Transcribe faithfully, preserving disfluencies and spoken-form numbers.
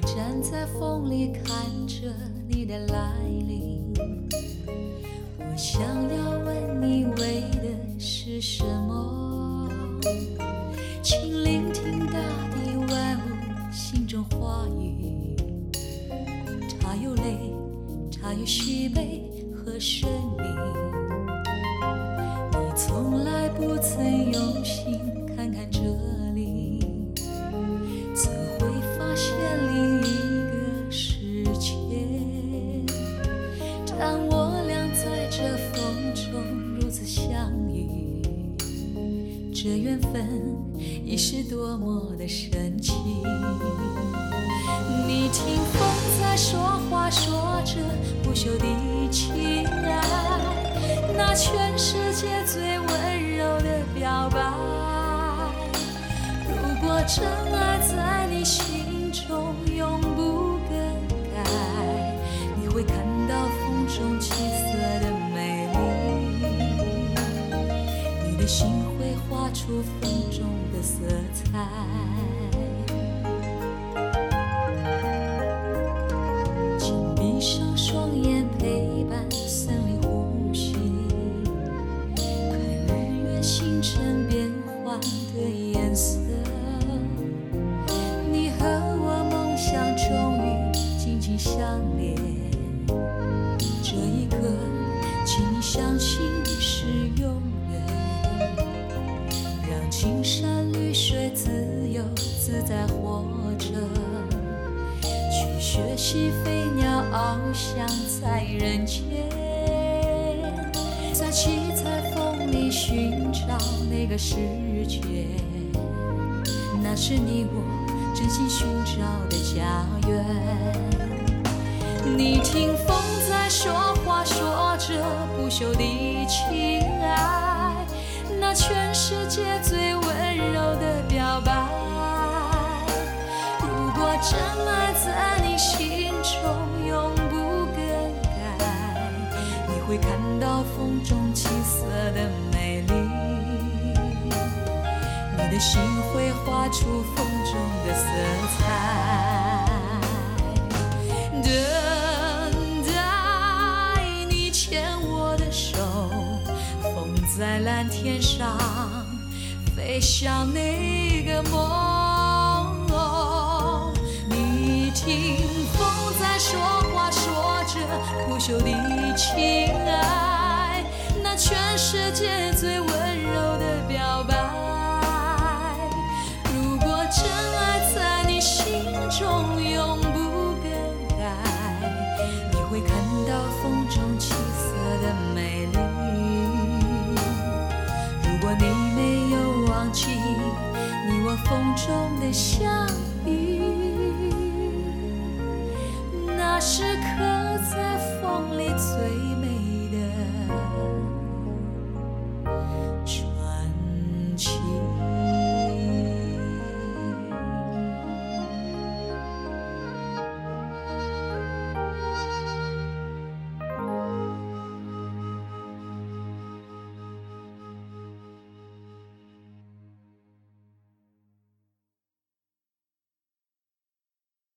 站在风里看着你的来临，我想要问你为的是什么？请聆听大地万物心中话语，它有泪，它有喜悲和生命。你从来不曾用心看看这里，怎会发现另一个世界？当我俩在这风中如此相遇，这缘分已是多么的神奇。你听风在说话，说着不朽的情爱，那全世界最温柔的表白。如果真爱在你心中永不更改，你会看到风中七色的美丽，你的心会画出风中的色彩。请闭上双眼，陪伴森林呼吸，看日月星辰变换的颜色。你和我梦想终于紧紧相连，这一刻请你相信是永远，让青山绿水自由自在活着，去学习飞鸟翱翔在人间，在七彩风里寻找那个世界，那是你我真心寻找的家园。你听风在说话，说着不朽的情爱，那全世界最温柔的表白。如果真爱在你心中永不更改，你会看到风中七色的美丽，你的心会画出风中的色彩。等待你牵我的手，风在蓝天上飞向那个梦。你听风在说话，说着不朽的情爱，那全世界最温柔的表白。如果真爱在你心中永不更改，你会看到风中七色的美丽。如果你没有忘记你我风中的相